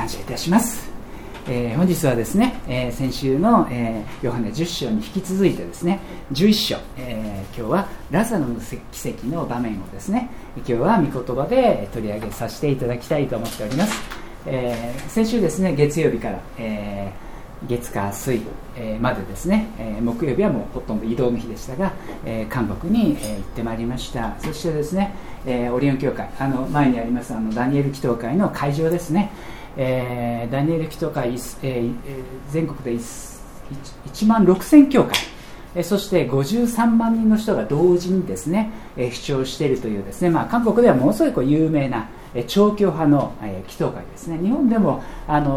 感謝いたします。本日はですね、先週の、ヨハネ10章に引き続いてですね、11章、今日はラザロの奇跡の場面をですね、今日は御言葉で取り上げさせていただきたいと思っております。先週ですね、月曜日から、月火水、までですね、木曜日はもうほとんど移動の日でしたが、韓国に、行ってまいりました。そしてですね、オリオン教会、前にありますダニエル祈祷会の会場ですね、ダニエル祈祷会、全国で1万6000教会、そして53万人の人が同時にですね、視聴しているというですね、韓国ではものすごい有名な超教派の祈祷会ですね。日本でも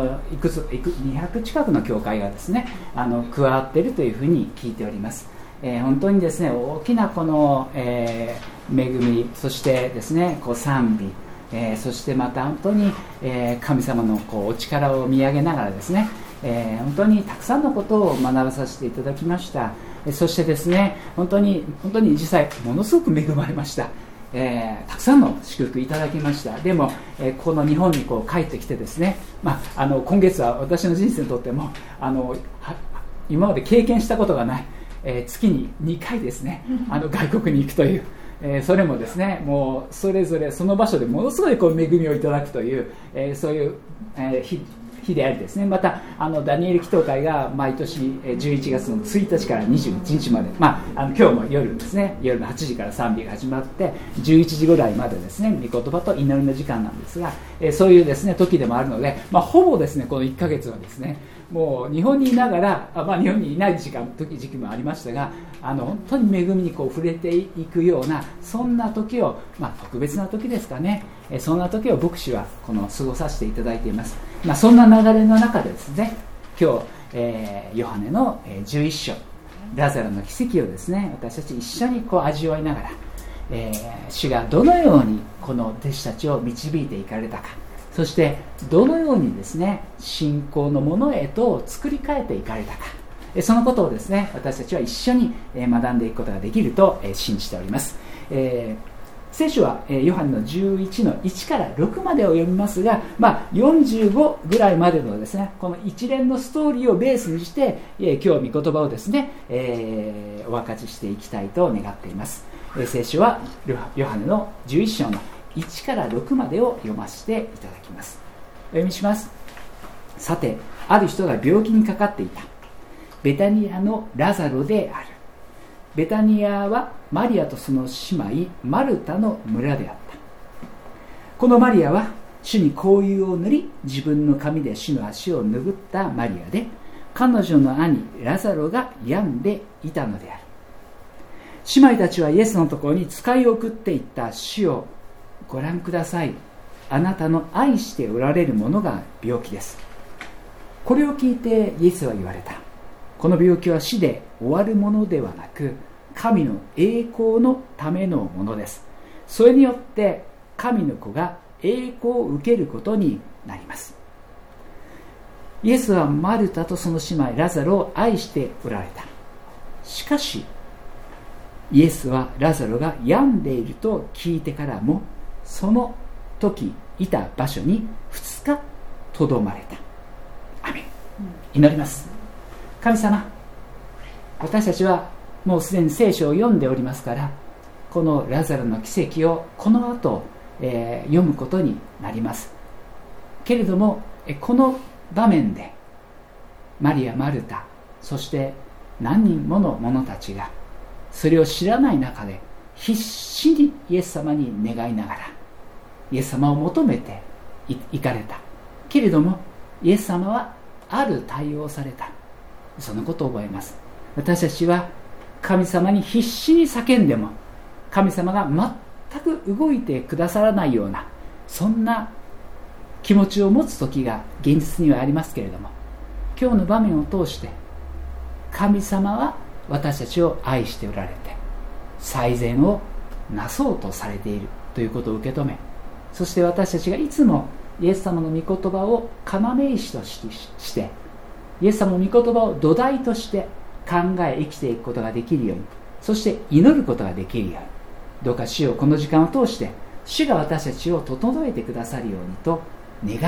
200近くの教会がですね加わっているというふうに聞いております。本当にですね、大きなこの、恵み、そしてですね賛美、そしてまた本当に、神様のお力を見上げながらですね、本当にたくさんのことを学ばさせていただきました。そしてですね、本当に実際ものすごく恵まれました。たくさんの祝福いただきました。でも、この日本に帰ってきてですね、今月は私の人生にとっても今まで経験したことがない、月に2回ですね外国に行くという、それもですね、もうそれぞれその場所でものすごい恵みをいただくという、そういう、日でありですね。またダニエル祈祷会が毎年11月の1日から21日まで、今日も夜ですね、夜の8時から賛美が始まって11時ぐらいまでですね、御言葉と祈りの時間なんですが、そういうですね時でもあるので、ほぼですねこの1ヶ月はですね、もう日本にいながら、日本にいない時期もありましたが、本当に恵みに触れていくような、そんな時を、特別な時ですかね、そんな時を牧師は過ごさせていただいています。そんな流れの中でですね、今日、ヨハネの11章ラザロの奇跡をですね、私たち一緒に味わいながら、主がどのようにこの弟子たちを導いていかれたか、そしてどのようにですね信仰のものへと作り変えていかれたか、そのことをですね私たちは一緒に学んでいくことができると信じております。聖書はヨハネの11の1から6までを読みますが、45ぐらいまでのですねこの一連のストーリーをベースにして今日御言葉をですね、お分かちしていきたいと願っています。聖書はヨハネの11章の1から6までを読ませていただきます。お読みします。さて、ある人が病気にかかっていた。ベタニアのラザロである。ベタニアはマリアとその姉妹マルタの村であった。このマリアは主に香油を塗り、自分の髪で主の足を拭ったマリアで、彼女の兄ラザロが病んでいたのである。姉妹たちはイエスのところに使いを送っていった。主をご覧ください。あなたの愛しておられる者が病気です。これを聞いてイエスは言われた。この病気は死で終わるものではなく、神の栄光のためのものです。それによって神の子が栄光を受けることになります。イエスはマルタとその姉妹ラザロを愛しておられた。しかしイエスはラザロが病んでいると聞いてからも、その時いた場所に2日とどまれた。アメン。祈ります。神様、私たちはもうすでに聖書を読んでおりますから、このラザロの奇跡をこの後、読むことになります。けれどもこの場面でマリア、マルタ、そして何人もの者たちがそれを知らない中で必死にイエス様に願いながらイエス様を求めて行かれた。けれどもイエス様はある対応をされた。そのことを覚えます。私たちは神様に必死に叫んでも神様が全く動いてくださらないような、そんな気持ちを持つ時が現実にはありますけれども、今日の場面を通して神様は私たちを愛しておられて最善をなそうとされているということを受け止め、そして私たちがいつもイエス様の御言葉を要石としてイエス様の御言葉を土台として考え生きていくことができるように、そして祈ることができるように、どうか主をこの時間を通して主が私たちを整えてくださるようにと願い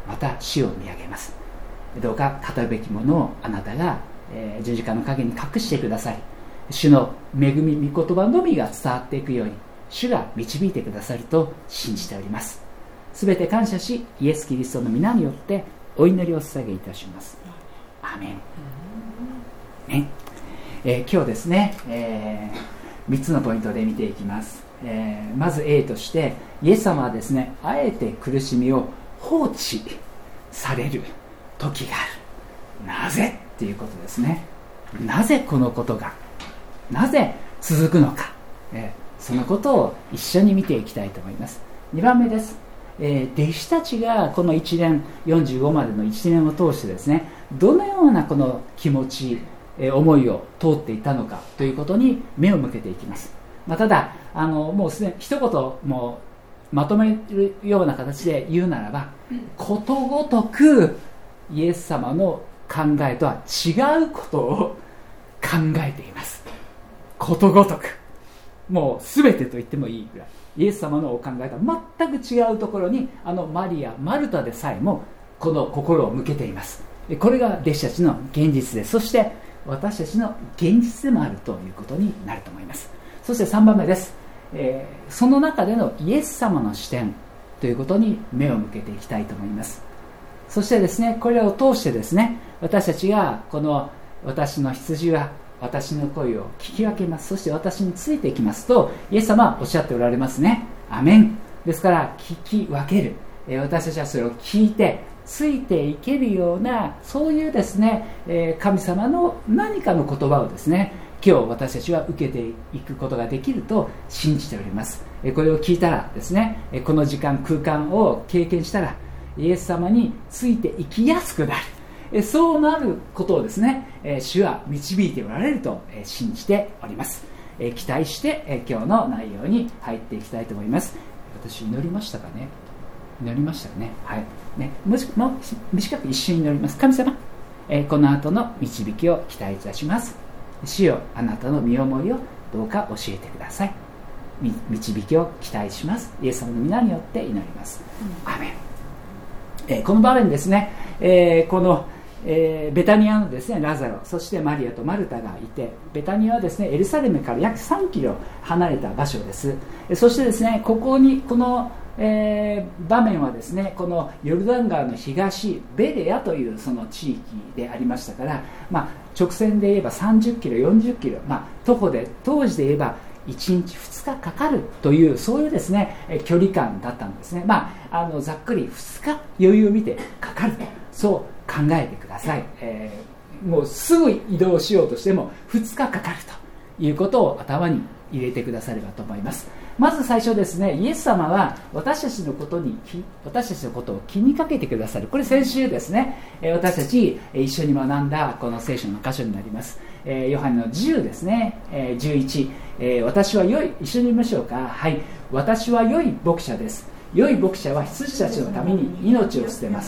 また死を見上げます。どうか語るべきものをあなたが、十字架の陰に隠してくださり、主の恵み御言葉のみが伝わっていくように主が導いてくださると信じております。すべて感謝し、イエス・キリストの皆によってお祈りを捧げいたします。アーメン、ね。今日ですね、3つのポイントで見ていきます。まず A として、イエス様はですね、あえて苦しみを放置される時がある。なぜっていうことですね。なぜこのことが、なぜ続くのか、そのことを一緒に見ていきたいと思います。2番目です。弟子たちがこの1年45までの1年を通してですね、どのようなこの気持ち、思いを通っていたのかということに目を向けていきます。ただもうすでに一言もうまとめるような形で言うならば、ことごとくイエス様の考えとは違うことを考えています。ことごとく、もう全てと言ってもいいぐらいイエス様のお考えとは全く違うところに、マリア、マルタでさえもこの心を向けています。これが弟子たちの現実です。そして私たちの現実でもあるということになると思います。そして3番目です。その中でのイエス様の視点ということに目を向けていきたいと思います。そしてですね、これを通してですね、私たちがこの私の羊は私の声を聞き分けます、そして私についていきますとイエス様はおっしゃっておられますね。アメン。ですから聞き分ける、私たちはそれを聞いてついていけるような、そういうですね、神様の何かの言葉をですね、今日私たちは受けていくことができると信じております。これを聞いたらですね、この時間空間を経験したらイエス様についていきやすくなる、そうなることをですね、主は導いておられると信じております。期待して今日の内容に入っていきたいと思います。私祈りましたかね。祈りましたかね。はいね、短く一瞬祈ります。神様、この後の導きを期待いたします。主よ、あなたの身思いをどうか教えてください。導きを期待します。イエス様の皆によって祈ります。アーメン。この場面ですね、この、ベタニアのですね、ラザロ、そしてマリアとマルタがいて、ベタニアはですね、エルサレムから約3キロ離れた場所です。そしてですね、ここにこの場面はですね、このヨルダン川の東ベレアというその地域でありましたから、直線で言えば30キロ40キロ、徒歩で当時で言えば1日2日かかるという、そういうですね距離感だったんですね。ざっくり2日余裕を見てかかると、そう考えてください。もうすぐ移動しようとしても2日かかるということを頭に入れてくださればと思います。まず最初ですね、イエス様は私たちのことを気にかけてくださる。これ先週ですね、私たち一緒に学んだこの聖書の箇所になります。ヨハネの10ですね、11、私は良い、一緒に見ましょうか。はい。私は良い牧者です。良い牧者は羊たちのために命を捨てます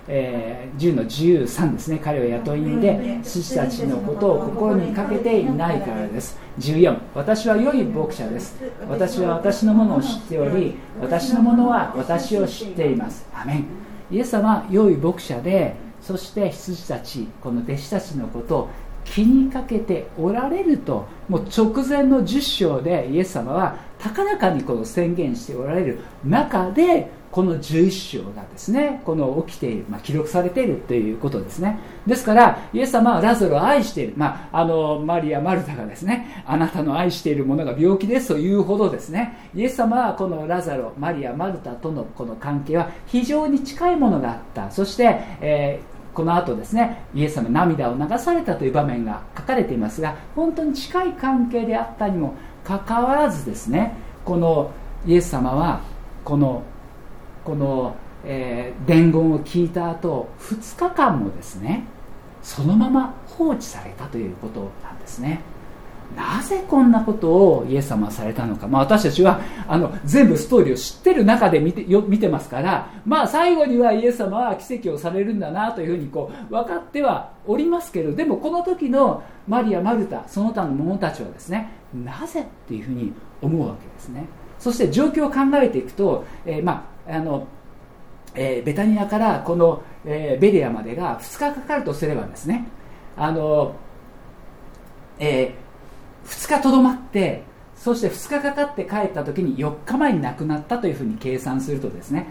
。10の13ですね、彼は雇い人で羊たちのことを心にかけていないからです。14、私は良い牧者です。私は私のものを知っており、私のものは私を知っています。アメン。イエス様は良い牧者で、そして羊たち、この弟子たちのことを気にかけておられると、もう直前の10章でイエス様は高らかにこの宣言しておられる中で、この11章がですね、この起きている、記録されているということですね。ですからイエス様はラザロを愛している、マリア・マルタがですね、あなたの愛しているものが病気ですというほどですね、イエス様はこのラザロ、マリア・マルタとのこの関係は非常に近いものがあった。そして、この後ですね、イエス様涙を流されたという場面が書かれていますが、本当に近い関係であったにもかかわらずですね、このイエス様はこの伝言を聞いた後2日間もですね、そのまま放置されたということなんですね。なぜこんなことをイエス様はされたのか、私たちは全部ストーリーを知ってる中で見てますから、最後にはイエス様は奇跡をされるんだなというふうに分かってはおりますけど、でもこの時のマリア・マルタその他の者たちはですね、なぜっていうふうに思うわけですね。そして状況を考えていくと、 ベタニアからこの、ベレアまでが2日かかるとすればですね、2日とどまって、そして2日かかって帰った時に4日前に亡くなったというふうに計算するとですね、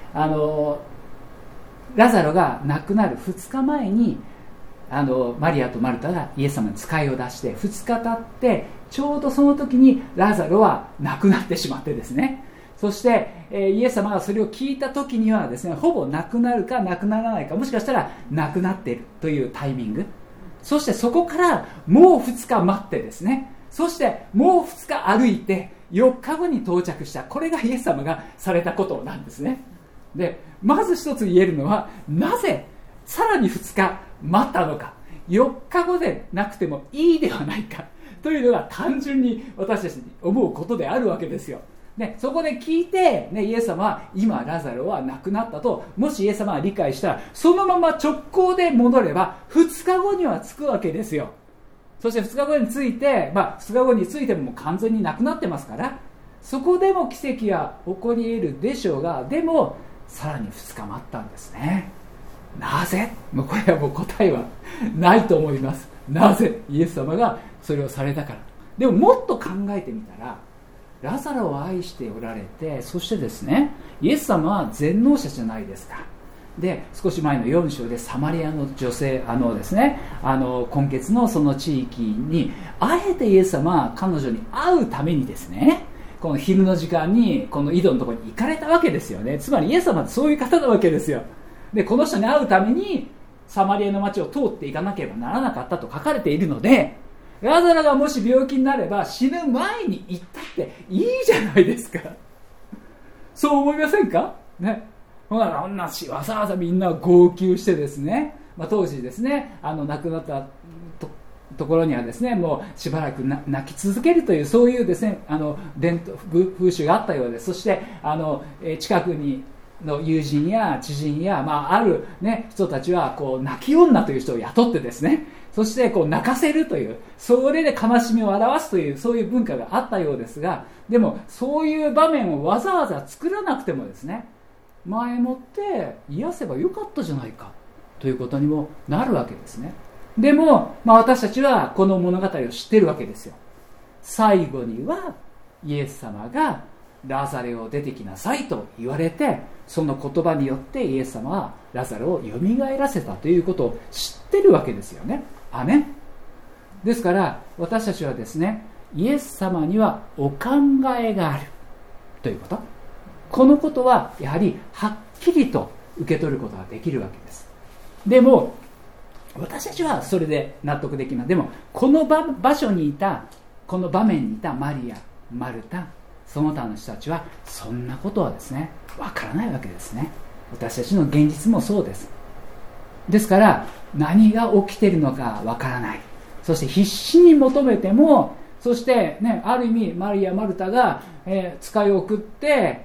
ラザロが亡くなる2日前にマリアとマルタがイエス様に使いを出して、2日経ってちょうどその時にラザロは亡くなってしまってですね、そして、イエス様がそれを聞いた時にはですね、ほぼ亡くなるか亡くならないか、もしかしたら亡くなっているというタイミング、そしてそこからもう2日待ってですね、そしてもう2日歩いて4日後に到着した。これがイエス様がされたことなんですね。で、まず一つ言えるのは、なぜさらに2日待ったのか、4日後でなくてもいいではないかというのが単純に私たちに思うことであるわけですよ。で、そこで聞いて、イエス様は今ラザロは亡くなったと、もしイエス様が理解したら、そのまま直行で戻れば2日後には着くわけですよ。そして2日後に着いて、2日後に着いてももう完全に亡くなってますから、そこでも奇跡は起こり得るでしょうが、でもさらに2日待ったんですね。なぜ？もうこれはもう答えはないと思います。なぜ？イエス様がそれをされたから。でももっと考えてみたら、ラザロを愛しておられて、そしてですね、イエス様は全能者じゃないですか。で、少し前の4章でサマリアの女性、ですね、今月のその地域にあえてイエス様は彼女に会うためにですね、この昼の時間にこの井戸のところに行かれたわけですよね。つまりイエス様ってそういう方なわけですよ。で、この人に会うためにサマリアの町を通っていかなければならなかったと書かれているので、ラザロがもし病気になれば死ぬ前に行ったっていいじゃないですか。そう思いませんかね。ほら、あんなわざわざみんな号泣してですね、当時ですね、亡くなったところにはですね、もうしばらく泣き続けるという、そういうですね、伝統風習があったようです。そして近くにの友人や知人や、ある、人たちはこう泣き女という人を雇ってですね、そしてこう泣かせるという、それで悲しみを表すという、そういう文化があったようですが、でもそういう場面をわざわざ作らなくてもですね、前もって癒せばよかったじゃないかということにもなるわけですね。でも、私たちはこの物語を知っているわけですよ。最後にはイエス様がラザロを出てきなさいと言われて、その言葉によってイエス様はラザロをよみがえらせたということを知ってるわけですよね。アメン。ですから私たちはですね、イエス様にはお考えがあるということ、このことはやはりはっきりと受け取ることができるわけです。でも私たちはそれで納得できます。でもこの場所にいた、この場面にいたマリア、マルタ、その他の人たちはそんなことはですね、わからないわけですね。私たちの現実もそうです。ですから何が起きているのかわからない。そして必死に求めても、そしてね、ある意味マリア、マルタが、使いを送って、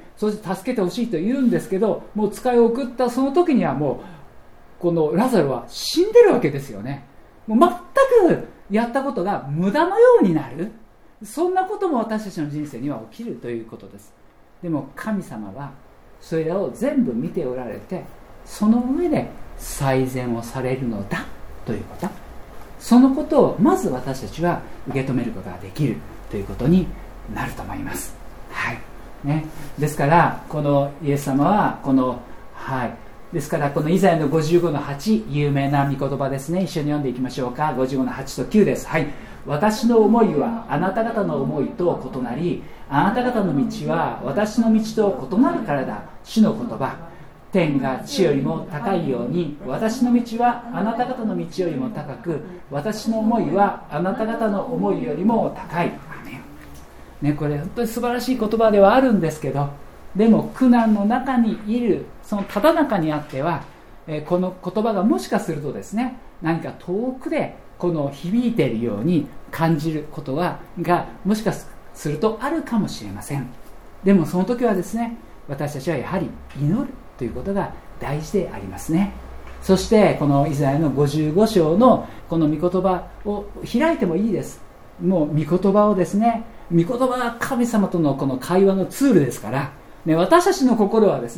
そして助けてほしいと言うんですけど、もう使いを送ったその時にはもうこのラザロは死んでるわけですよね。もう全くやったことが無駄のようになる、そんなことも私たちの人生には起きるということです。でも神様はそれらを全部見ておられて、その上で最善をされるのだということ、そのことをまず私たちは受け止めることができるということになると思います。はいね、ですからこのイエス様はですからこのイザヤの55の8、有名な御言葉ですね。一緒に読んでいきましょうか。55の8と9です。はい。私の思いはあなた方の思いと異なり、あなた方の道は私の道と異なるからだ。主の言葉。天が地よりも高いように、私の道はあなた方の道よりも高く、私の思いはあなた方の思いよりも高い。ね、これ本当に素晴らしい言葉ではあるんですけど、でも苦難の中にいるそのただ中にあっては、この言葉がもしかするとですね、何か遠くでこの響いているように感じることがもしかするとあるかもしれません。でもその時はですね、私たちはやはり祈るということが大事でありますね。そしてこのイザヤの55章のこの御言葉を開いてもいいです。もう御言葉をですね、御言葉は神様とのこの会話のツールですから、ね、私たちの心はですね、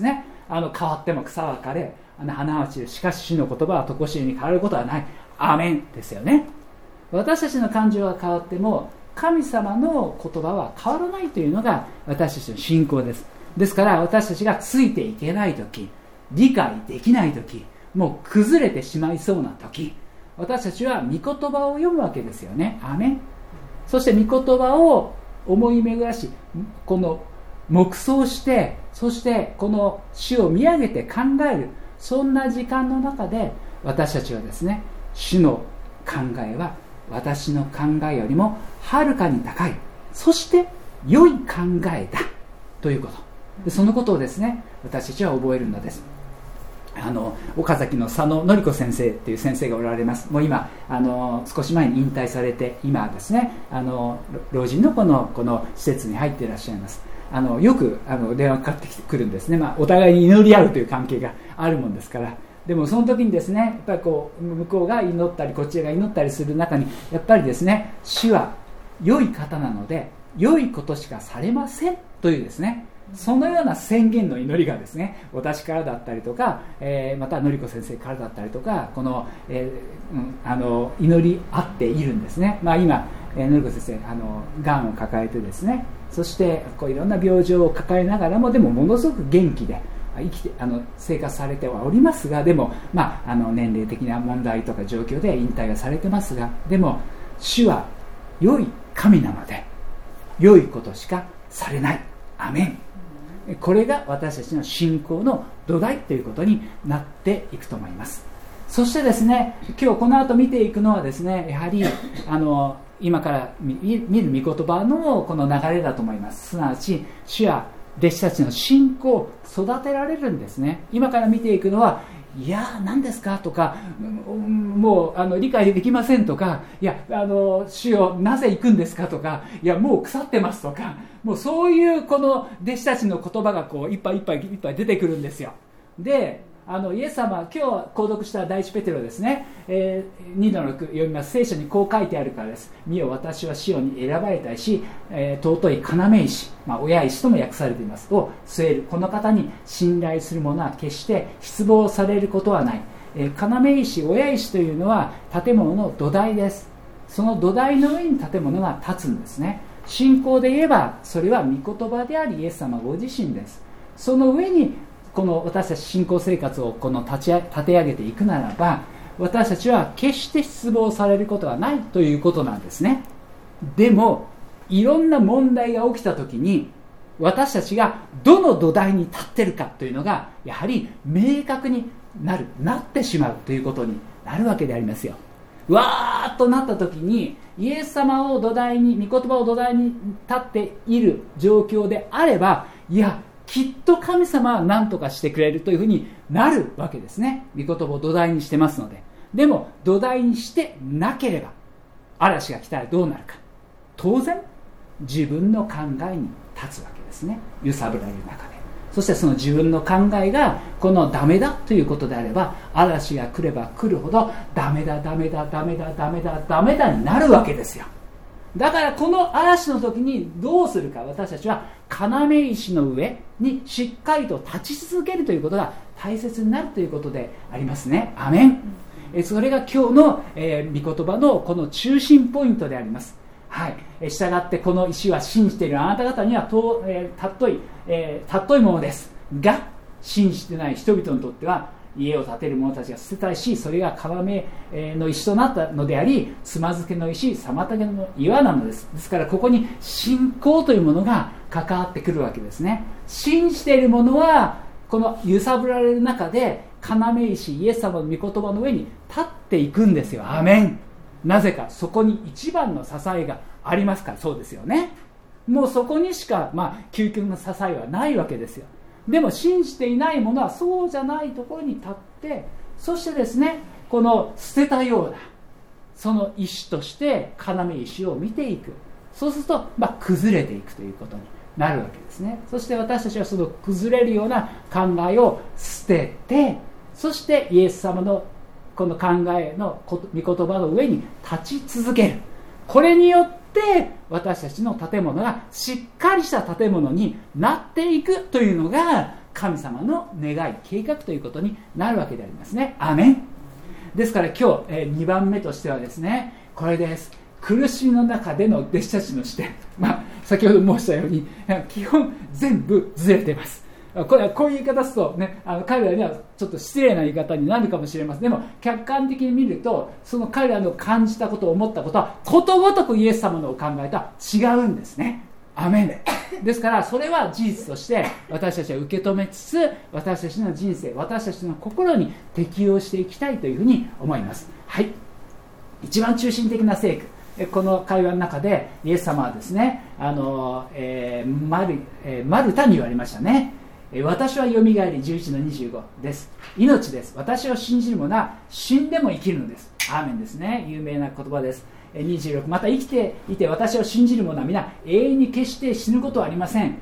変わっても草は枯れ花は散る、しかし主の言葉は常しえに変わることはない。アーメンですよね。私たちの感情が変わっても神様の言葉は変わらないというのが私たちの信仰です。ですから私たちがついていけないとき、理解できないとき、もう崩れてしまいそうなとき、私たちは御言葉を読むわけですよね。アーメン。そして御言葉を思い巡らし、この黙想して、そしてこの主を見上げて考える、そんな時間の中で私たちはですね、主の考えは私の考えよりもはるかに高い、そして良い考えだということで、そのことをですね、私たちは覚えるのです。岡崎の佐野典子先生という先生がおられます。もう今少し前に引退されて、今はですね老人のこの施設に入っていらっしゃいます。よく電話かかってくるんですね。お互いに祈り合うという関係があるもんですから。でもその時にですね、やっぱり向こうが祈ったりこちらが祈ったりする中に、やっぱりですね、主は良い方なので良いことしかされませんというですね、そのような宣言の祈りがですね、私からだったりとか、また典子先生からだったりとか、祈り合っているんですね。今典子先生がんを抱えてですね、そしていろんな病状を抱えながらも、でもものすごく元気で生きて生活されてはおりますが、でも、年齢的な問題とか状況で引退はされてますが、でも主は良い神なので良いことしかされない。アメン。これが私たちの信仰の土台ということになっていくと思います。そしてですね、今日この後見ていくのはですね、やはり今から見る御言葉のこの流れだと思います。すなわち主や弟子たちの信仰を育てられるんですね。今から見ていくのは、いや何ですかとか、もう理解できませんとか、いや主よなぜ行くんですかとか、いやもう腐ってますとか、もうそういうこの弟子たちの言葉がいっぱいいっぱいいっぱい出てくるんですよ。でイエス様、今日購読した第一ペテロですね、2-6読みます。聖書にこう書いてあるからです。見よ私はシオンに選ばれた石、尊い要石、親石とも訳されていますを据える。この方に信頼する者は決して失望されることはない。要石、親石というのは建物の土台です。その土台の上に建物が立つんですね。信仰で言えばそれは御言葉でありイエス様ご自身です。その上にこの私たち信仰生活を立て上げていくならば、私たちは決して失望されることはないということなんですね。でもいろんな問題が起きた時に、私たちがどの土台に立っているかというのがやはり明確になってしまうということになるわけでありますよ。わーっとなった時に、イエス様を土台に、御言葉を土台に立っている状況であれば、いやきっと神様は何とかしてくれるというふうになるわけですね。御言葉を土台にしてますので。でも土台にしてなければ、嵐が来たらどうなるか。当然自分の考えに立つわけですね。揺さぶられる中で。そしてその自分の考えがこのダメだということであれば、嵐が来れば来るほどダメだダメだダメだダメだダメだになるわけですよ。だからこの嵐の時にどうするか、私たちは要石の上にしっかりと立ち続けるということが大切になるということでありますね。アメン。それが今日の、御言葉のこの中心ポイントであります。はい。したがってこの石は信じているあなた方には尊いものですが、信じてない人々にとっては家を建てる者たちが捨てたいし、それが要の石となったのであり、つまずけの石、妨げの岩なのです。ですからここに信仰というものが関わってくるわけですね。信じている者はこの揺さぶられる中で要石イエス様の御言葉の上に立っていくんですよ。アーメン。なぜかそこに一番の支えがありますから。そうですよね。もうそこにしか、究極の支えはないわけですよ。でも信じていない者はそうじゃないところに立って、そしてですね、この捨てたようなその石として要石を見ていく。そうすると、崩れていくということになるわけですね。そして私たちはその崩れるような考えを捨てて、そしてイエス様のこの考えの御言葉の上に立ち続ける。これによって私たちの建物がしっかりした建物になっていくというのが神様の願い計画ということになるわけでありますね。アーメン。ですから今日、2番目としてはですね、これです。苦しみの中での弟子たちの視点、先ほど申したように基本全部ずれています。こういう言い方すると、ね、彼らにはちょっと失礼な言い方になるかもしれません。でも客観的に見ると、その彼らの感じたこと、思ったことはことごとくイエス様のお考えとは違うんですね。アメン。ですからそれは事実として私たちは受け止めつつ、私たちの人生、私たちの心に適応していきたいというふうに思います。はい、一番中心的な聖句、この会話の中でイエス様はですね、マルタに言われましたね。私はよみがえり、11の25です。命です。私を信じる者は死んでも生きるのです。アーメンですね。有名な言葉です。26、また生きていて私を信じる者は皆永遠に決して死ぬことはありません。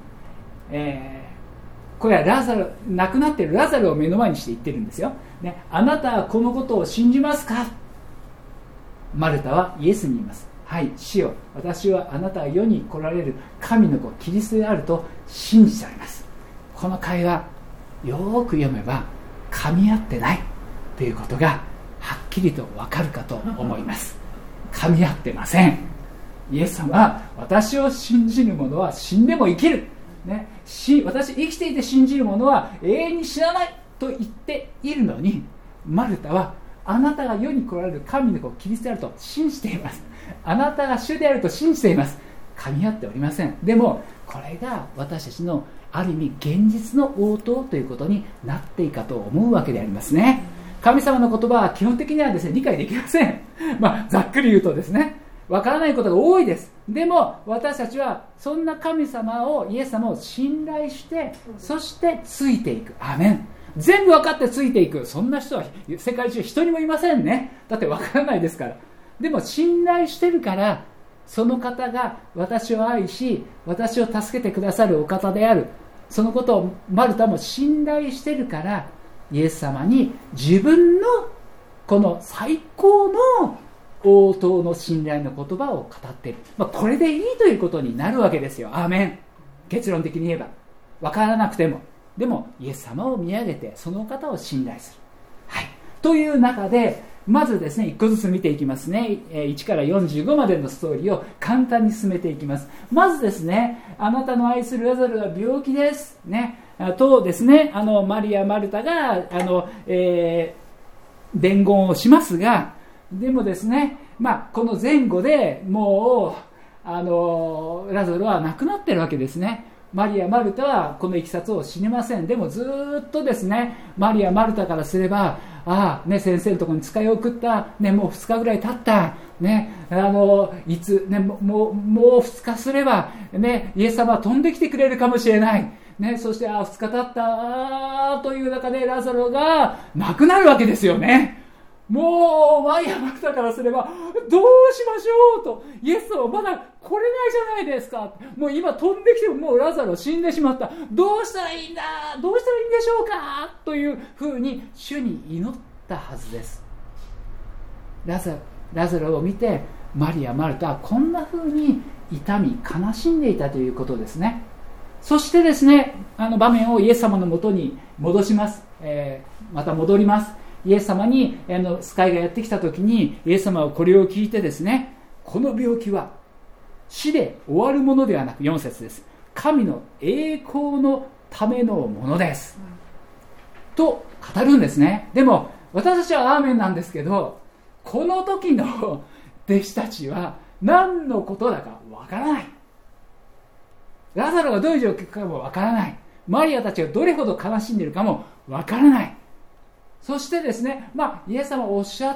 これは亡くなっているラザルを目の前にして言ってるんですよ、ね、あなたはこのことを信じますか。マルタはイエスに言います。はい、主よ、私はあなたが世に来られる神の子キリストであると信じております。この会話よく読めば噛み合ってないということがはっきりとわかるかと思います。噛み合ってません。イエス様は私を信じる者は死んでも生きる、ね、私生きていて信じる者は永遠に死なないと言っているのに、マルタはあなたが世に来られる神の子キリストであると信じています。あなたが主であると信じています。噛み合っておりません。でもこれが私たちのある意味現実の応答ということになっていくかと思うわけでありますね。神様の言葉は基本的にはですね、理解できません。ざっくり言うとですね、わからないことが多いです。でも私たちはそんな神様を、イエス様を信頼して、そしてついていく。アーメン。全部分かってついていく、そんな人は世界中一人もいませんね。だって分からないですから。でも信頼してるから、その方が私を愛し、私を助けてくださるお方である、そのことをマルタも信頼してるから、イエス様に自分のこの最高の応答の信頼の言葉を語っている、これでいいということになるわけですよ。アーメン。結論的に言えば分からなくても、でもイエス様を見上げてその方を信頼する、はい、という中で、まずですね、一個ずつ見ていきますね。1から45までのストーリーを簡単に進めていきます。まずですね、あなたの愛するラザルは病気ですねとですね、マリア・マルタが伝言をしますが、でもですね、この前後でもうラザルは亡くなっているわけですね。マリア・マルタはこのいきさつを知りません。でもずっとですね、マリア・マルタからすれば、先生のところに使いを送った、もう2日ぐらい経った、いつ、もう2日すれば、イエス様は飛んできてくれるかもしれない、そして2日経ったという中でラザロが亡くなるわけですよね。もうマリア・マルタからすればどうしましょうと、イエス様まだ来れないじゃないですか、もう今飛んできてももうラザロ死んでしまった、どうしたらいいんだ、どうしたらいいんでしょうかというふうに主に祈ったはずです。ラザロを見てマリア・マルタはこんなふうに痛み悲しんでいたということですね。そしてですね、場面をイエス様のもとに戻します、また戻ります。イエス様に使いがやってきた時に、イエス様はこれを聞いてですね、この病気は死で終わるものではなく、4節です、神の栄光のためのものです、と語るんですね。でも私たちはアーメンなんですけど、この時の弟子たちは何のことだかわからない。ラザロがどういう状況かもわからない。マリアたちがどれほど悲しんでいるかもわからない。そしてですね、イエス様おっしゃった、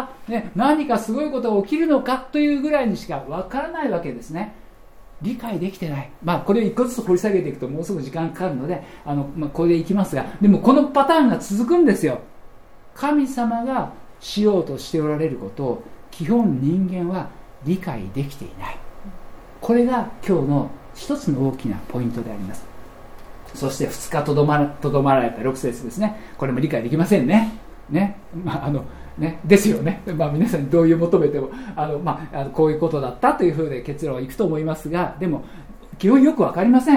何かすごいことが起きるのかというぐらいにしかわからないわけですね。理解できてない。これを一個ずつ掘り下げていくともうすぐ時間かかるので、これでいきますが、でもこのパターンが続くんですよ。神様がしようとしておられることを基本人間は理解できていない。これが今日の一つの大きなポイントであります。そして2日とどまられた6節ですね。これも理解できませんね。ですよね。皆さんに同意を求めてもこういうことだったというふうで結論はいくと思いますが、でも基本よく分かりません。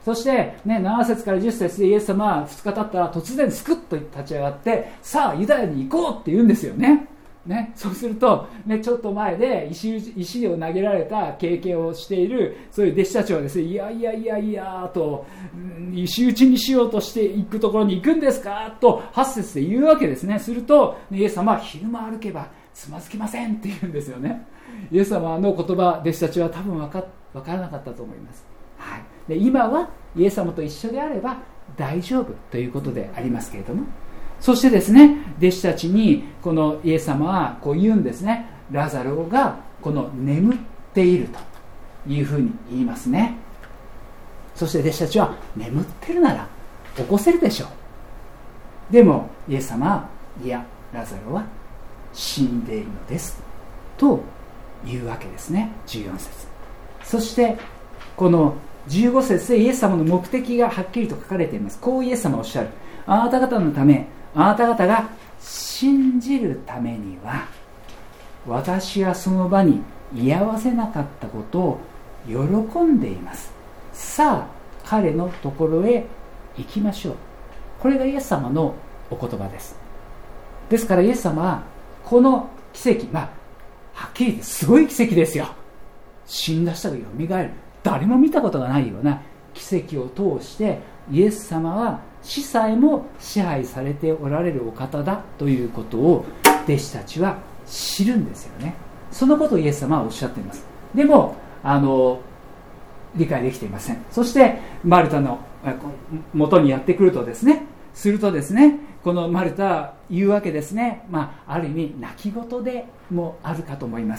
そして、ね、7節から10節でイエス様は2日経ったら突然スクッと立ち上がって、さあユダヤに行こうって言うんですよね。そうすると、ちょっと前で石を投げられた経験をしているそういう弟子たちはですね、いやと、石打ちにしようとしていくところに行くんですかと8節で言うわけですね。するとイエス様は昼間歩けばつまずきませんって言うんですよね。イエス様の言葉、弟子たちは多分分からなかったと思います。で今はイエス様と一緒であれば大丈夫ということでありますけれども、そしてですね、弟子たちにこのイエス様はこう言うんですね。ラザロがこの眠っているというふうに言いますね。そして弟子たちは、眠ってるなら起こせるでしょう。でもイエス様は、いや、ラザロは死んでいるのですというわけですね。14節。そしてこの15節でイエス様の目的がはっきりと書かれています。こうイエス様はおっしゃる。あなた方のため、あなた方が信じるためには、私はその場に居合わせなかったことを喜んでいます。さあ彼のところへ行きましょう。これがイエス様のお言葉です。ですからイエス様はこの奇跡、はっきり言ってすごい奇跡ですよ。死んだ人がよみがえる、誰も見たことがないような奇跡を通して、イエス様は死さえも支配されておられるお方だということを弟子たちは知るんですよね。そのことをイエス様はおっしゃっています。でも理解できていません。そしてマルタの元にやってくるとですね、このマルタは言うわけですね。ある意味泣き言でもあるかと思います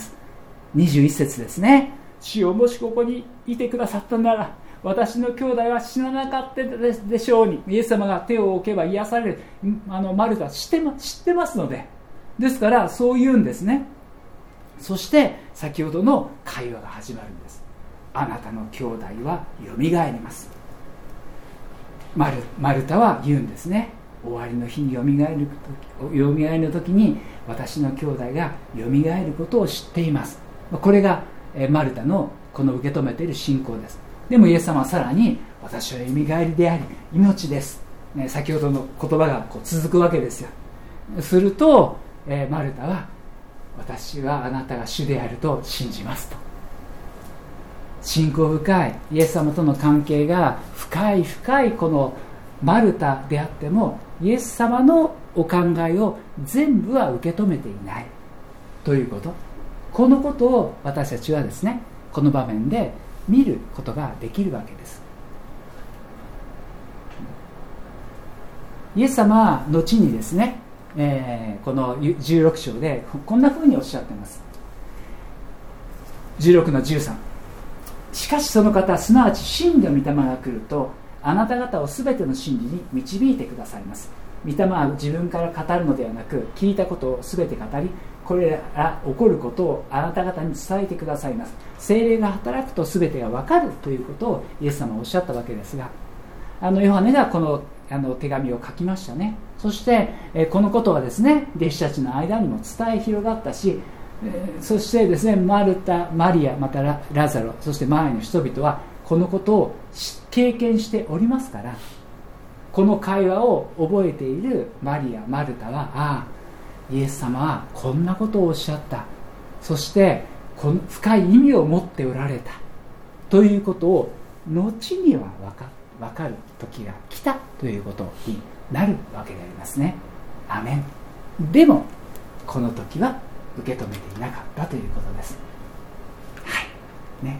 。21節ですね。主よ、もしここにいてくださったなら私の兄弟は死ななかったでしょうに。イエス様が手を置けば癒される、マルタは知ってますので、ですからそう言うんですね。そして先ほどの会話が始まるんです。あなたの兄弟はよみがえります。マルタは言うんですね。終わりの日によみがえりの時に私の兄弟がよみがえることを知っています。これがマルタのこの受け止めている信仰です。でもイエス様はさらに、私はよみがえりであり命です、先ほどの言葉が続くわけですよ。すると、マルタは、私はあなたが主であると信じますと。信仰深いイエス様との関係が深いこのマルタであっても、イエス様のお考えを全部は受け止めていないということ、このことを私たちはですね、この場面で見ることができるわけです。イエス様は後にですね、この16章でこんなふうにおっしゃっています。16の13。しかしその方、すなわち真の御霊が来ると、あなた方をすべての真理に導いてくださいます。御霊は自分から語るのではなく、聞いたことをすべて語り、これら起こることをあなた方に伝えてくださいます。聖霊が働くとすべてが分かるということをイエス様はおっしゃったわけですが、ヨハネがこの手紙を書きましたね。そして、このことはですね、弟子たちの間にも伝え広がったし、そしてですね、マルタ、マリア、またラザロ、そして周りの人々はこのことを経験しておりますから、この会話を覚えているマリア、マルタは、イエス様はこんなことをおっしゃった、そしてこの深い意味を持っておられたということを後には分かる時が来たということになるわけでありますね。アメン。でもこの時は受け止めていなかったということです。はいね。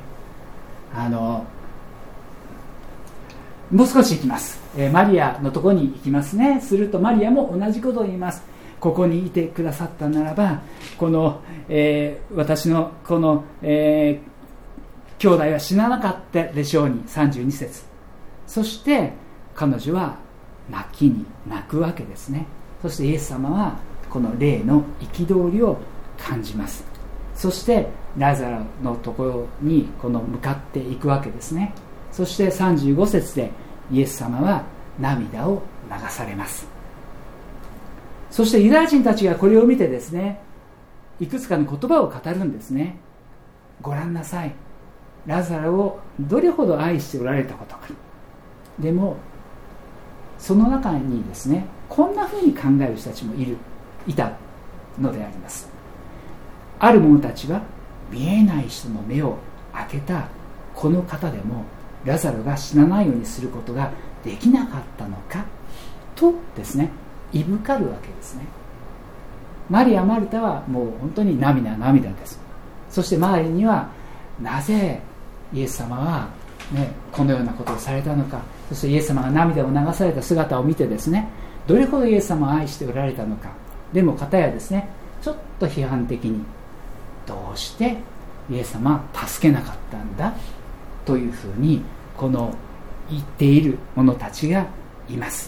もう少し行きます。マリアのところに行きますね。するとマリアも同じことを言います。ここにいてくださったならば、この、私のこの、兄弟は死ななかったでしょうに。32節。そして彼女は泣くわけですね。そしてイエス様はこの霊の憤りを感じます。そしてラザロのところに向かっていくわけですね。そして35節でイエス様は涙を流されます。そしてユダヤ人たちがこれを見てですね、いくつかの言葉を語るんですね。ご覧なさい、ラザロをどれほど愛しておられたことか。 でもその中にですね、こんなふうに考える人たちもいたのであります。ある者たちは、見えない人の目を開けたこの方でもラザロが死なないようにすることができなかったのかとですね、いぶかるわけですね。マリア・マルタはもう本当に涙です。そして周りには、なぜイエス様は、このようなことをされたのか、そしてイエス様が涙を流された姿を見てですね、どれほどイエス様を愛しておられたのか。でも片やですね、ちょっと批判的に、どうしてイエス様は助けなかったんだというふうに言っている者たちがいます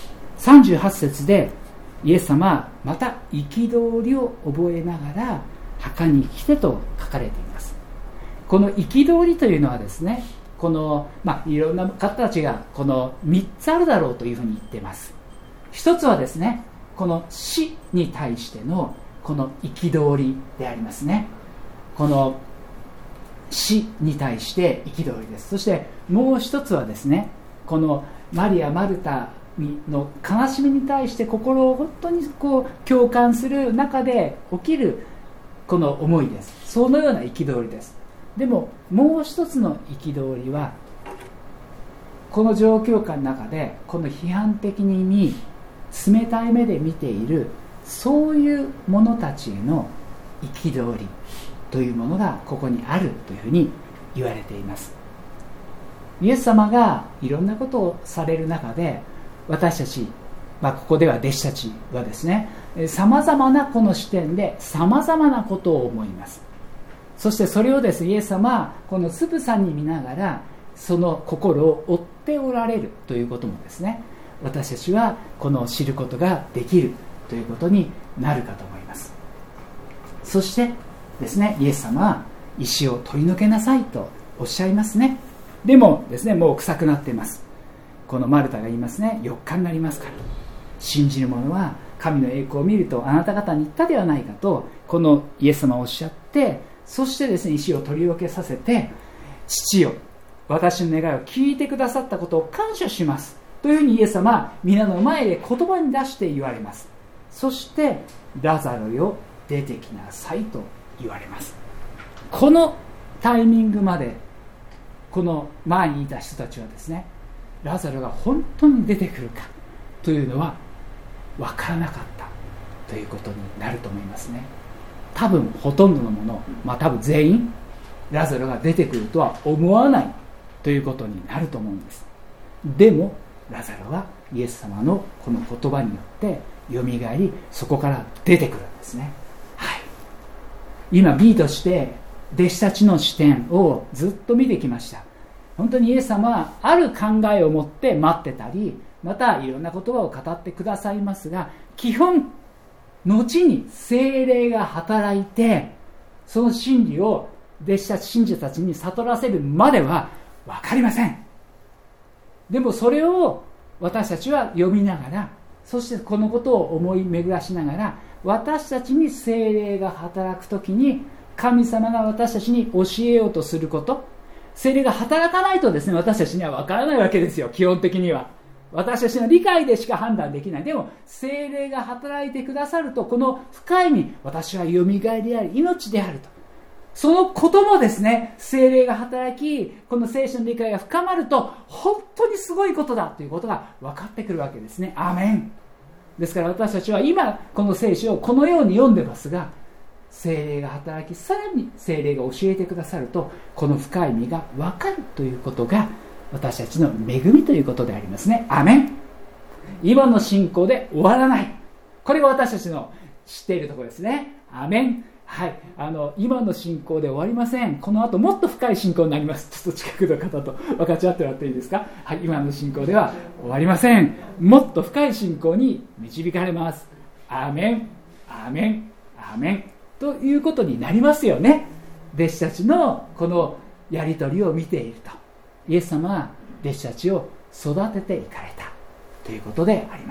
。38節でイエス様はまた憤りを覚えながら墓に来てと書かれています。この憤りというのはですね、いろんな方たちがこの3つあるだろうというふうに言っています。一つはですね、この死に対してのこの憤りでありますね。この死に対して憤りです。そしてもう一つはですね、このマリア・マルタの悲しみに対して心を本当に共感する中で起きるこの思いです。そのような憤りです。でももう一つの憤りは、この状況下の中でこの批判的に冷たい目で見ているそういう者たちへの憤りというものがここにあるというふうに言われています。イエス様がいろんなことをされる中で、私たち、ここでは弟子たちはですね、さまざまなこの視点でさまざまなことを思います。そしてそれをですね、イエス様はこのつぶさに見ながらその心を追っておられるということもですね、私たちはこの知ることができるということになるかと思います。そしてですね、イエス様は石を取り除けなさいとおっしゃいますね。でもですね、もう臭くなっています。このマルタが言いますね、4日になりますから、信じる者は神の栄光を見るとあなた方に言ったではないかとこのイエス様はおっしゃって、そしてですね、石を取り除けさせて、父よ、私の願いを聞いてくださったことを感謝しますというふうにイエス様は皆の前で言葉に出して言われます。そしてラザロよ、出てきなさいと言われます。このタイミングまでこの前にいた人たちはですね、ラザロが本当に出てくるかというのは分からなかったということになると思いますね。多分ほとんどのもの、多分全員ラザロが出てくるとは思わないということになると思うんです。でもラザロはイエス様のこの言葉によってよみがえり、そこから出てくるんですね。今 B として弟子たちの視点をずっと見てきました。本当にイエス様はある考えを持って待ってたり、またいろんな言葉を語ってくださいますが、基本後に聖霊が働いてその真理を弟子たち信者たちに悟らせるまでは分かりません。でもそれを私たちは読みながら、そしてこのことを思い巡らしながら、私たちに聖霊が働くときに神様が私たちに教えようとすること、聖霊が働かないとですね、私たちには分からないわけですよ。基本的には私たちの理解でしか判断できない。でも聖霊が働いてくださると、この深い意味、私はよみがえりであり命であると、そのこともですね、聖霊が働き、この聖書の理解が深まると本当にすごいことだということが分かってくるわけですね。アーメン。ですから私たちは今この聖書をこのように読んでますが、聖霊が働き、さらに聖霊が教えてくださると、この深い意味が分かるということが私たちの恵みということでありますね。アーメン。今の信仰で終わらない、これが私たちの知っているところですね。アーメン。今の信仰で終わりません。この後もっと深い信仰になります。ちょっと近くの方と分かち合ってもらっていいですか。今の信仰では終わりません。もっと深い信仰に導かれます。アーメン、アーメン、アーメンということになりますよね。弟子たちのこのやり取りを見ていると、イエス様は弟子たちを育てていかれたということであります。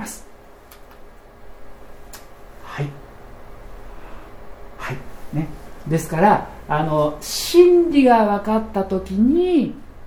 ですから真理が分かった時に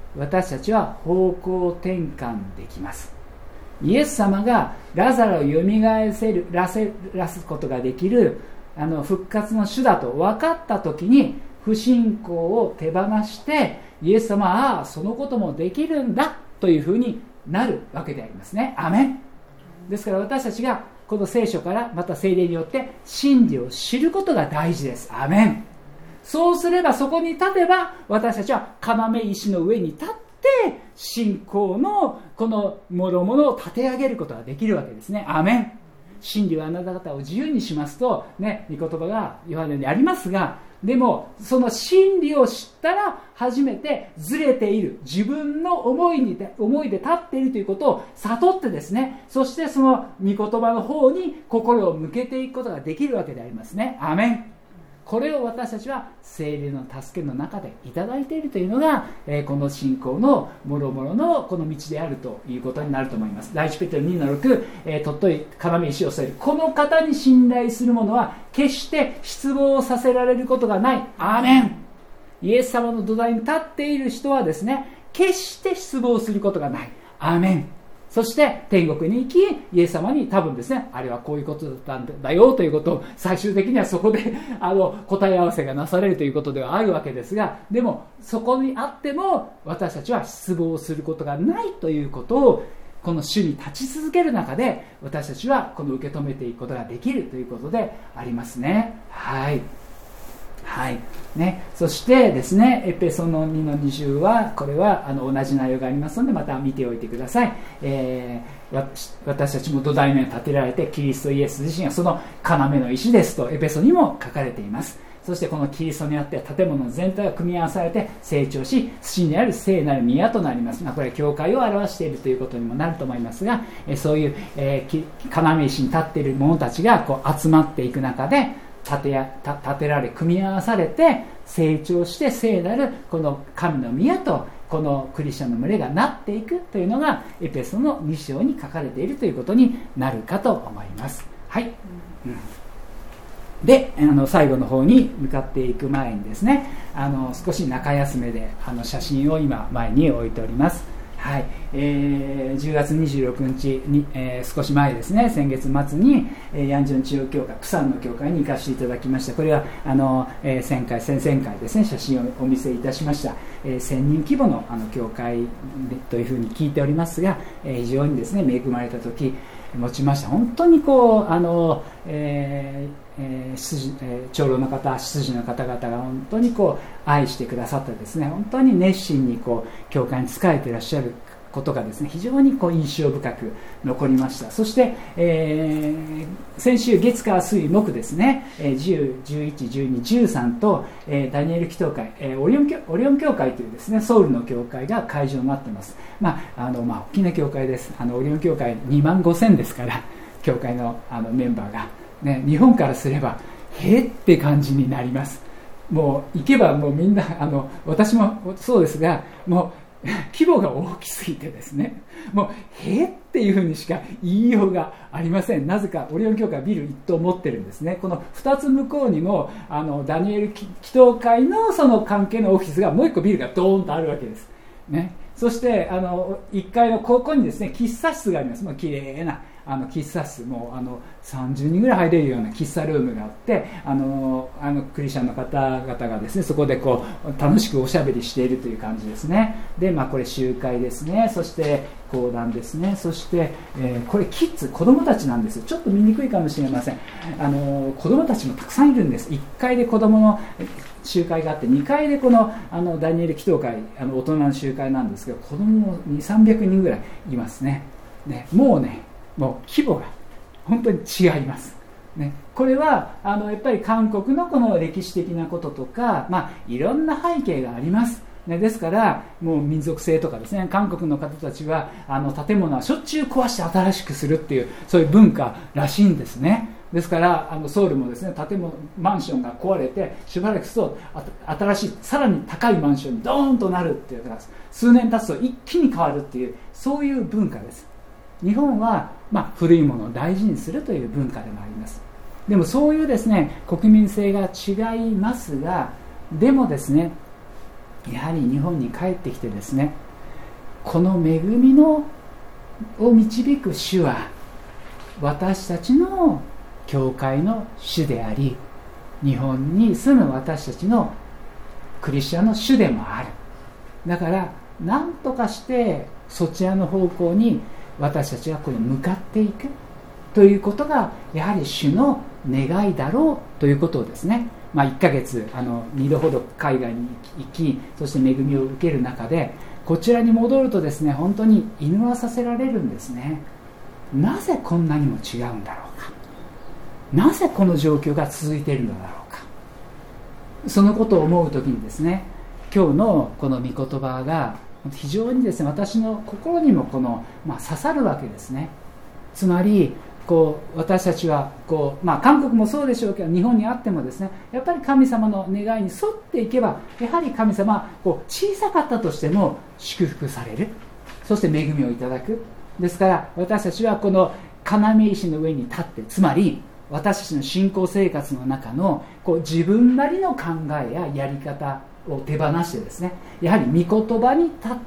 私たちは方向転換できます。イエス様がラザロをよみがえらせことができる復活の主だと分かった時に、不信仰を手放してイエス様は、ああそのこともできるんだというふうになるわけでありますね。アメン。ですから私たちがこの聖書からまた聖霊によって真理を知ることが大事です。アメン。そうすれば、そこに立てば私たちは要石の上に立って信仰のこの諸々を立て上げることができるわけですね。アメン。真理はあなた方を自由にしますとね、御言葉がヨハネにありますが、でもその真理を知ったら初めてずれている自分の思いで立っているということを悟ってですね、そしてその御言葉の方に心を向けていくことができるわけでありますね。アメン。これを私たちは聖霊の助けの中でいただいているというのが、この信仰の諸々のこの道であるということになると思います。第一ペテロ 2-6、尊い要石を据えるこの方に信頼する者は決して失望させられることがない。アーメン。イエス様の土台に立っている人はですね、決して失望することがない。アーメン。そして天国に行き、イエス様に多分ですね、あれはこういうことだったんだよということを最終的にはそこで答え合わせがなされるということではあるわけですが、でもそこにあっても私たちは失望することがないということを、この主に立ち続ける中で私たちはこの受け止めていくことができるということでありますね。はいはいね、そしてですね、エペソの 2-20 はこれは同じ内容がありますのでまた見ておいてください。私たちも土台に立てられてキリストイエス自身がその要の石ですとエペソにも書かれています。そしてこのキリストによって建物全体が組み合わされて成長し、土にある聖なる宮となります。これは教会を表しているということにもなると思いますが、そういう、要石に立っている者たちがこう集まっていく中で立てられ組み合わされて成長して聖なるこの神の宮とこのクリスチャンの群れがなっていくというのがエペソの2章に書かれているということになるかと思います。はい、で最後の方に向かっていく前にですね、少し中休めで写真を今前に置いております。はい、10月26日に、少し前ですね、先月末に、ヤンジョン中央教会、釜山の教会に行かせていただきました。これは先々回ですね、写真をお見せいたしました。1000人規模の教会というふうに聞いておりますが、非常にですね恵まれた時持ちました。本当にこう長老の方、執事の方々が本当にこう愛してくださってですね、本当に熱心にこう教会に仕えていらっしゃることがですね、非常にこう印象深く残りました。そして、先週月火水木ですね、10、11、12、13と、ダニエル祈祷会、オリオン教会というですねソウルの教会が会場になっています。大きな教会です。オリオン教会25,000ですから、教会のメンバーがね、日本からすればへって感じになります。もう行けばもうみんな私もそうですが、もう規模が大きすぎてですね、もうへっていうふうにしか言いようがありません。なぜかオリオン教会はビル1棟持ってるんですね。この2つ向こうにもダニエル祈祷会のその関係のオフィスがもう1個ビルがドーンとあるわけですね。そして1階のここにですね喫茶室があります。もう綺麗な喫茶室、もう30人ぐらい入れるような喫茶ルームがあって、クリスチャンの方々がですねそこでこう楽しくおしゃべりしているという感じですね。で、これ集会ですね。そして講談ですね。そして、これキッズ、子供たちなんです。ちょっと見にくいかもしれません。子供たちもたくさんいるんです。1階で子供の集会があって、2階でこのダニエル祈祷会、大人の集会なんですけど、子供も200-300人ぐらいいますね。もう規模が本当に違います、ね。これはやっぱり韓国のこの歴史的なこととか、いろんな背景があります、ね。ですからもう民族性とかですね、韓国の方たちは建物はしょっちゅう壊して新しくするっていう、そういう文化らしいんですね。ですからソウルもですね、マンションが壊れてしばらくすると新しいさらに高いマンションにドーンとなるっていうか、数年経つと一気に変わるっていう、そういう文化です。日本は古いものを大事にするという文化でもあります。でもそういうですね国民性が違いますが、でもですねやはり日本に帰ってきてですね、この恵みを導く主は私たちの教会の主であり、日本に住む私たちのクリスチャンの主でもある。だから何とかしてそちらの方向に私たちがこれ向かっていくということがやはり主の願いだろうということをですね、1ヶ月2度ほど海外に行き、そして恵みを受ける中でこちらに戻るとですね、本当に祈らさせられるんですね。なぜこんなにも違うんだろうか、なぜこの状況が続いているのだろうか。そのことを思うときにですね、今日のこの御言葉が非常にですね、私の心にも刺さるわけですね。つまり私たちは韓国もそうでしょうけど、日本にあってもですね、やっぱり神様の願いに沿っていけば、やはり神様は小さかったとしても祝福される、そして恵みをいただく。ですから私たちはこの要石の上に立って、つまり私たちの信仰生活の中の自分なりの考えややり方を手放してですね、やはり御言葉に立って、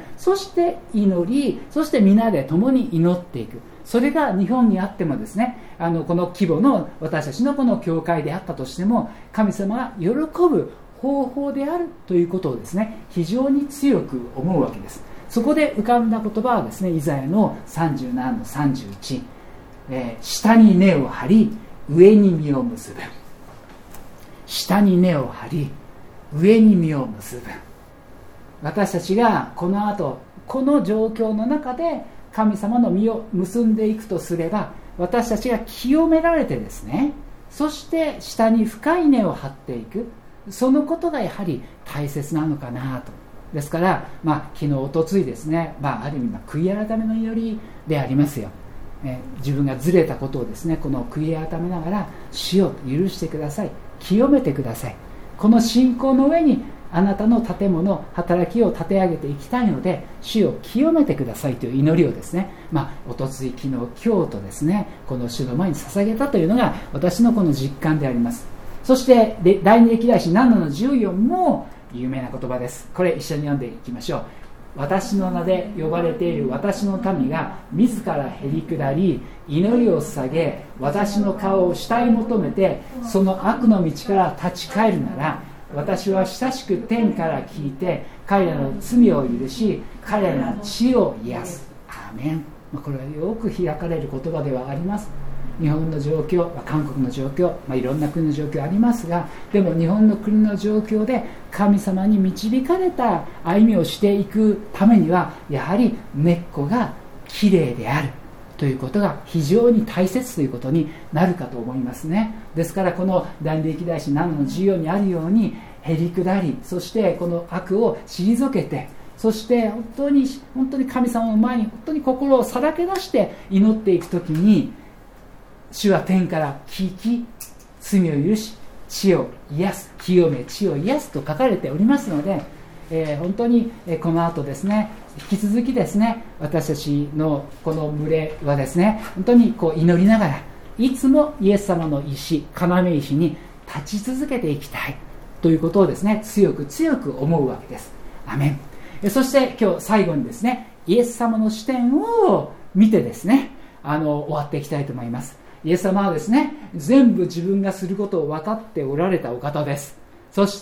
そして祈り、そして皆で共に祈っていく。それが日本にあってもですね、この規模の私たちのこの教会であったとしても、神様が喜ぶ方法であるということをですね、非常に強く思うわけです。そこで浮かんだ言葉はですね、イザヤの37の31、下に根を張り上に実を結ぶ。下に根を張り上に実を結ぶ。私たちがこの後この状況の中で神様の実を結んでいくとすれば、私たちが清められてですね、そして下に深い根を張っていく、そのことがやはり大切なのかなと。ですから、昨日おとついですね、ある意味悔い改めの祈りでありますよ。自分がずれたことをですね、この悔い改めながら、主よ許してください、清めてください、この信仰の上にあなたの建物、働きを立て上げていきたいので、主を清めてくださいという祈りをですね、おとつい、昨日、今日とですね、この主の前に捧げたというのが私のこの実感であります。そして第二歴代史7の14も有名な言葉です。これ一緒に読んでいきましょう。私の名で呼ばれている私の民が自らへり下り祈りを捧げ、私の顔を慕い求めてその悪の道から立ち返るなら、私は親しく天から聞いて彼らの罪を許し、彼らの血を癒す。アーメン。これはよく開かれる言葉ではあります。日本の状況、韓国の状況、いろんな国の状況ありますが、でも日本の国の状況で神様に導かれた歩みをしていくためには、やはり根っこがきれいであるということが非常に大切ということになるかと思いますね。ですからこの第二歴代史7の14にあるように、へり下り、そしてこの悪を退けて、そして本当に神様の前に本当に心をさらけ出して祈っていくときに、主は天から聞き、罪を許し、血を癒す、清め血を癒すと書かれておりますので、本当にこの後ですね、引き続きですね、私たちのこの群れはですね、本当に祈りながら、いつもイエス様の石、要石に立ち続けていきたいということをですね、強く強く思うわけです。アメン。そして今日最後にですね、イエス様の視点を見てですね、終わっていきたいと思います。イエス様はですね、全部自分がすることを分かっておられたお方です。そして、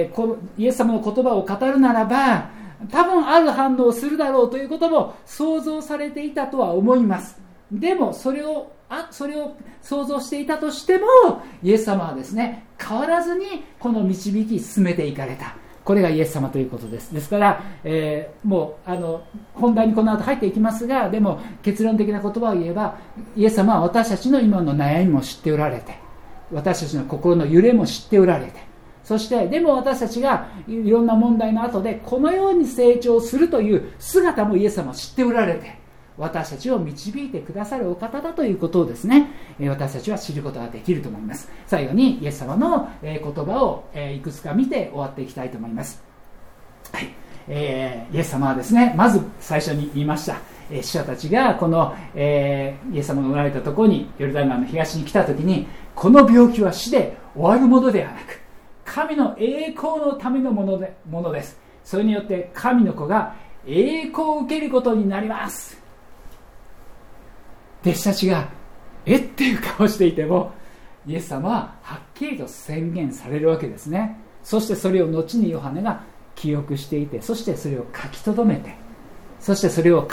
イエス様の言葉を語るならば、多分ある反応をするだろうということも想像されていたとは思います。でもそれを想像していたとしても、イエス様はですね、変わらずにこの導き進めていかれた。これがイエス様ということです。ですから、もう本題にこの後入っていきますが、でも結論的な言葉を言えば、イエス様は私たちの今の悩みも知っておられて、私たちの心の揺れも知っておられて、そしてでも私たちがいろんな問題の後でこのように成長するという姿もイエス様は知っておられて、私たちを導いてくださるお方だということをですね、私たちは知ることができると思います。最後にイエス様の言葉をいくつか見て終わっていきたいと思います。はい、イエス様はですね、まず最初に言いました。死者たちがこの、イエス様がおられたところにヨルダン川の東に来た時に、この病気は死で終わるものではなく神の栄光のためのものです。それによって神の子が栄光を受けることになります。弟子たちがっていう顔をしていても、イエス様ははっきりと宣言されるわけですね。そしてそれを後にヨハネが記憶していて、そしてそれを書き留めて、そしてそれを語って、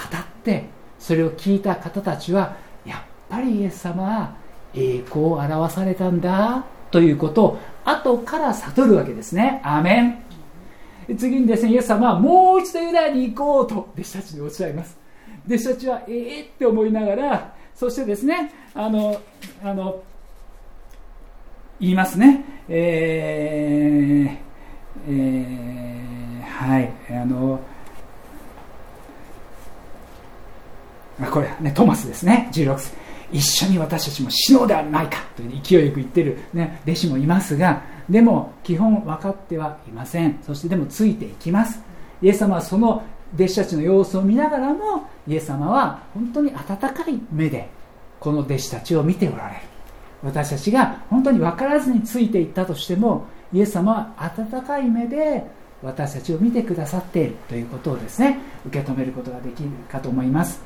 それを聞いた方たちは、やっぱりイエス様は栄光を表されたんだということを後から悟るわけですね。アーメン。次にですね、イエス様はもう一度ユダヤに行こうと弟子たちにおっしゃいます。弟子たちはって思いながら、そしてですね、言いますね。はい、これね、トマスですね。16節、一緒に私たちも死のうではないかという勢いよく言ってる、ね、弟子もいますが、でも基本分かってはいません。そしてでもついていきます。イエス様はその弟子たちの様子を見ながらも、イエス様は本当に温かい目でこの弟子たちを見ておられる。私たちが本当に分からずについていったとしても、イエス様は温かい目で私たちを見てくださっているということをですね、受け止めることができるかと思います。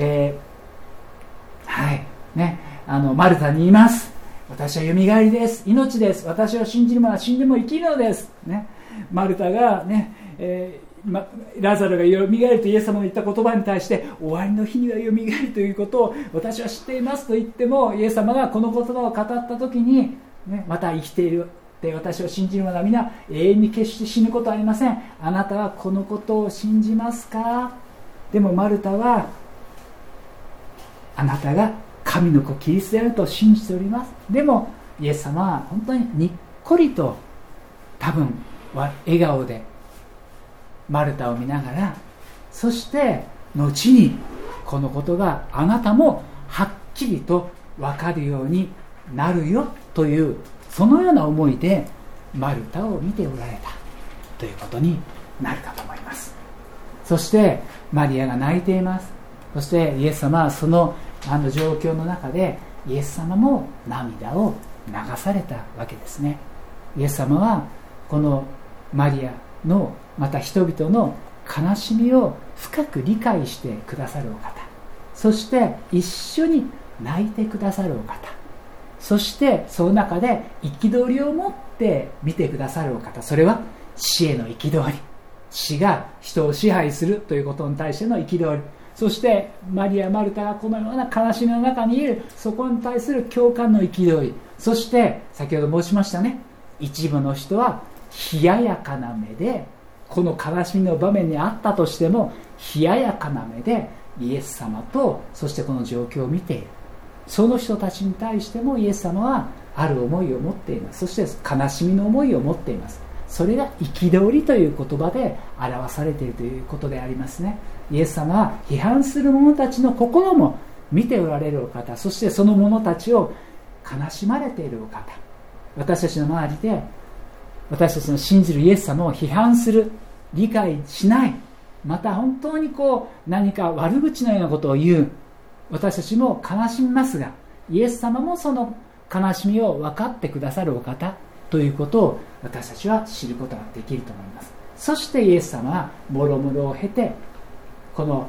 はいね、マルタに言います。私はよみがえりです、命です、私を信じる者は死んでも生きるのです、ね、マルタが、ねラザロがよみがえるとイエス様の言った言葉に対して、終わりの日にはよみがえるということを私は知っていますと言っても、イエス様がこの言葉を語った時に、ね、また生きているで私を信じる者は皆永遠に決して死ぬことはありません。あなたはこのことを信じますか。でもマルタは、あなたが神の子キリストであると信じております。でもイエス様は本当ににっこりと多分笑顔でマルタを見ながら、そして後にこのことがあなたもはっきりと分かるようになるよという、そのような思いでマルタを見ておられたということになるかと思います。そしてマリアが泣いています。そしてイエス様はその状況の中で、イエス様も涙を流されたわけですね。イエス様はこのマリアの、また人々の悲しみを深く理解してくださるお方、そして一緒に泣いてくださるお方、そしてその中で憤りを持って見てくださるお方、それは死への憤り、死が人を支配するということに対しての憤り、そしてマリア・マルタがこのような悲しみの中にいる、そこに対する共感の憤り、そして先ほど申しましたね、一部の人は冷ややかな目で、この悲しみの場面にあったとしても冷ややかな目でイエス様と、そしてこの状況を見ている。その人たちに対してもイエス様はある思いを持っています。そして悲しみの思いを持っています。それが憤りという言葉で表されているということでありますね。イエス様は批判する者たちの心も見ておられるお方、そしてその者たちを悲しまれているお方、私たちの周りで私たちの信じるイエス様を批判する、理解しない、また本当に何か悪口のようなことを言う私たちも悲しみますが、イエス様もその悲しみを分かってくださるお方ということを私たちは知ることができると思います。そしてイエス様はもろもろを経て、この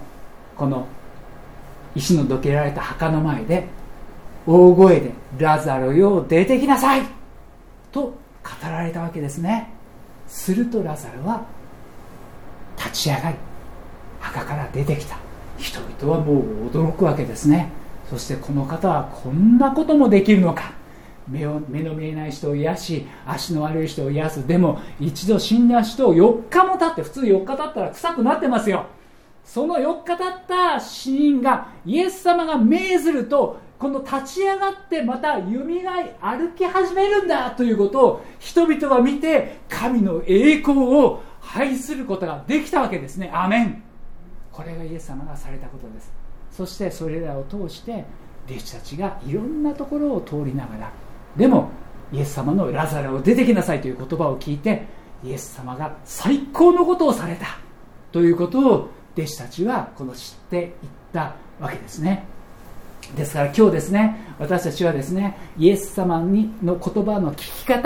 石のどけられた墓の前で大声で、ラザロよ出てきなさいと語られたわけですね。するとラザロは立ち上がり墓から出てきた。人々はもう驚くわけですね。そしてこの方はこんなこともできるのか。目の見えない人を癒し、足の悪い人を癒す。でも一度死んだ人を4日も経って、普通4日経ったら臭くなってますよ。その4日経った死人が、イエス様が命ずるとこの立ち上がってまたよみがえ歩き始めるんだということを人々が見て、神の栄光を拝することができたわけですね。アーメン。これがイエス様がされたことです。そしてそれらを通して弟子たちがいろんなところを通りながら、でもイエス様のラザロを出てきなさいという言葉を聞いて、イエス様が最高のことをされたということを弟子たちは知っていったわけですね。ですから今日ですね、私たちはですね、イエス様の言葉の聞き方、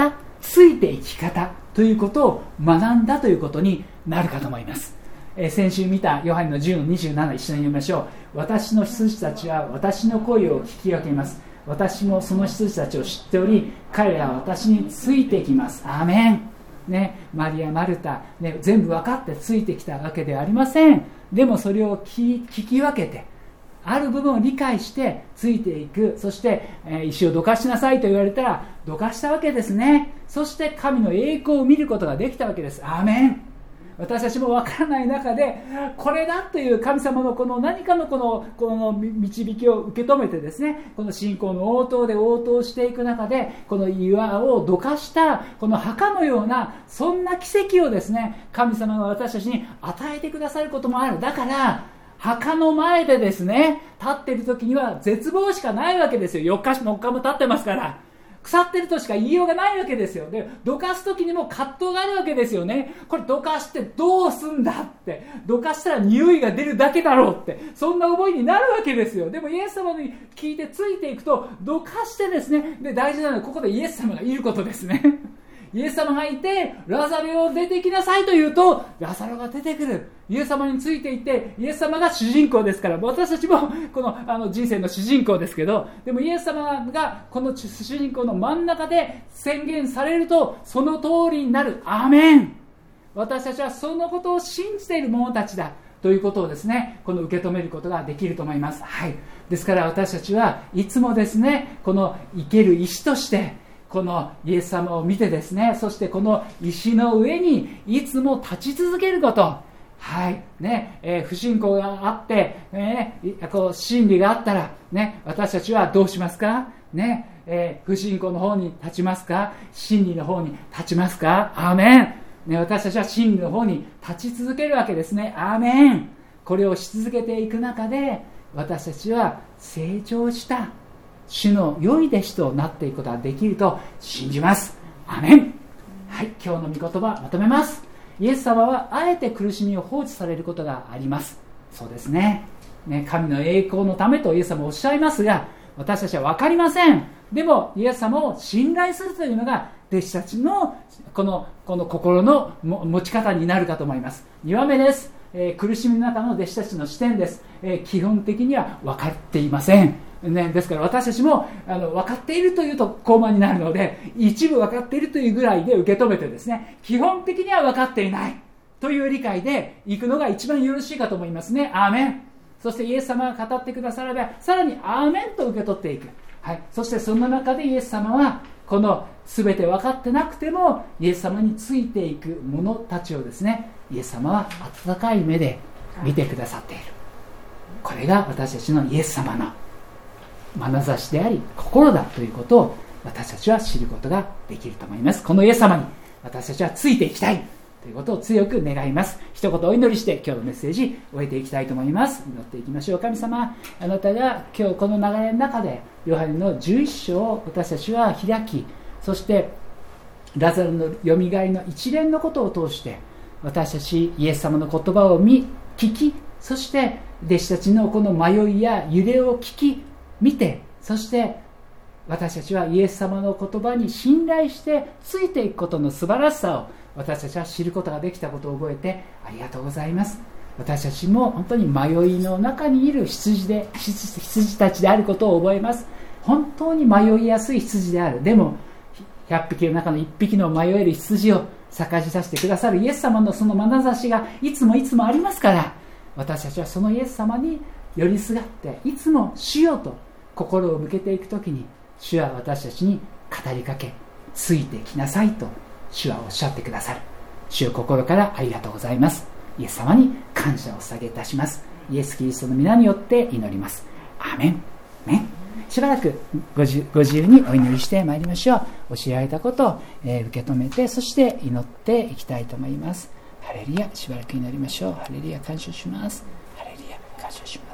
ついていき方ということを学んだということになるかと思います。先週見たヨハネの10の27、一緒に読みましょう。私の羊たちは私の声を聞き分けます。私もその羊たちを知っており、彼らは私についてきます。アーメン、マリア、マルタ、全部分かってついてきたわけではありません。でもそれを聞き分けて、ある部分を理解してついていく。そして、石をどかしなさいと言われたらどかしたわけですね。そして神の栄光を見ることができたわけです。アーメン。私たちも分からない中で、これだという神様のこの何かのこの導きを受け止めてですね、この信仰の応答で応答していく中で、この岩をどかしたこの墓のようなそんな奇跡をですね、神様が私たちに与えてくださることもある。だから墓の前でですね、立っている時には絶望しかないわけですよ。4日も立ってますから、腐ってるとしか言いようがないわけですよ。で、どかす時にも葛藤があるわけですよね。これどかしてどうすんだって、どかしたら匂いが出るだけだろうって、そんな思いになるわけですよ。でもイエス様に聞いてついていくと、どかしてですね、で大事なのはここでイエス様がいることですね。イエス様がいて、ラザロを出てきなさいと言うと、ラザロが出てくる。イエス様についていって、イエス様が主人公ですから、私たちもこの人生の主人公ですけど、でもイエス様がこの主人公の真ん中で宣言されると、その通りになる。アーメン。私たちはそのことを信じている者たちだということをですね、この受け止めることができると思います。はい。ですから私たちはいつもですね、この生ける石としてこのイエス様を見てですね、そしてこの石の上にいつも立ち続けること。はいね、不信仰があって、こう真理があったら、私たちはどうしますか、不信仰の方に立ちますか、真理の方に立ちますか。アーメン、私たちは真理の方に立ち続けるわけですね。アーメン。これをし続けていく中で、私たちは成長した主の良い弟子となっていくことができると信じます。アーメン。はい、今日の御言葉まとめます。イエス様はあえて苦しみを放置されることがあります。そうですね。神の栄光のためとイエス様はおっしゃいますが、私たちは分かりません。でもイエス様を信頼するというのが弟子たちのこの心の持ち方になるかと思います。2番目です。苦しみの中の弟子たちの視点です。基本的には分かっていません。ですから私たちも分かっているというと高慢になるので、一部分かっているというぐらいで受け止めてですね、基本的には分かっていないという理解でいくのが一番よろしいかと思いますね。アーメン。そしてイエス様が語ってくだされば、さらにアーメンと受け取っていく。はい。そしてその中でイエス様はこの全て分かってなくてもイエス様についていく者たちをですね、イエス様は温かい目で見てくださっている。これが私たちのイエス様の眼差しであり心だということを私たちは知ることができると思います。このイエス様に私たちはついていきたいということを強く願います。一言お祈りして今日のメッセージ終えていきたいと思います。祈っていきましょう。神様、あなたが今日この流れの中でヨハネの11章を私たちは開き、そしてラザロのよみがえりの一連のことを通して私たちイエス様の言葉を聞き、そして弟子たちのこの迷いや揺れを聞き見て、そして私たちはイエス様の言葉に信頼してついていくことの素晴らしさを私たちは知ることができたことを覚えてありがとうございます。私たちも本当に迷いの中にいる羊たちであることを覚えます。本当に迷いやすい羊である。でも100匹の中の1匹の迷える羊を探し出してくださるイエス様のその眼差しがいつもありますから、私たちはそのイエス様に寄りすがっていつも主よと心を向けていくときに、主は私たちに語りかけ、ついてきなさいと主はおっしゃってくださる。主よ、心からありがとうございます。イエス様に感謝を捧げいたします。イエス・キリストの皆によって祈ります。アーメン。しばらくご自由にお祈りしてまいりましょう。教えられたことを、受け止めて、そして祈っていきたいと思います。ハレルヤ。しばらく祈りましょう。ハレルヤ。感謝します。ハレルヤ。感謝します。